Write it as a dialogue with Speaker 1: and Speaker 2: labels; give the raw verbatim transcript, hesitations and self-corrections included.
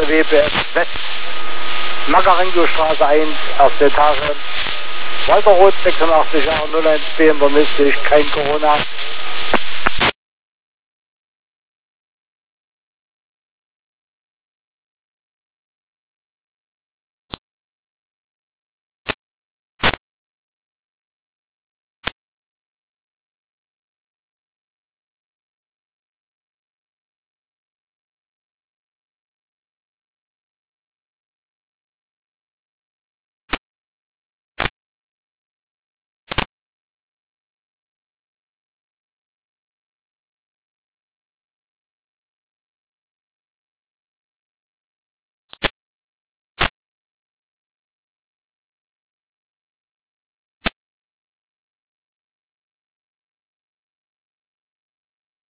Speaker 1: Straße W B F West, Makarengo-Straße eins, erste Etage. Walter Roth, sechsundachtzig Jahre, null eins B, Inverness, kein Corona.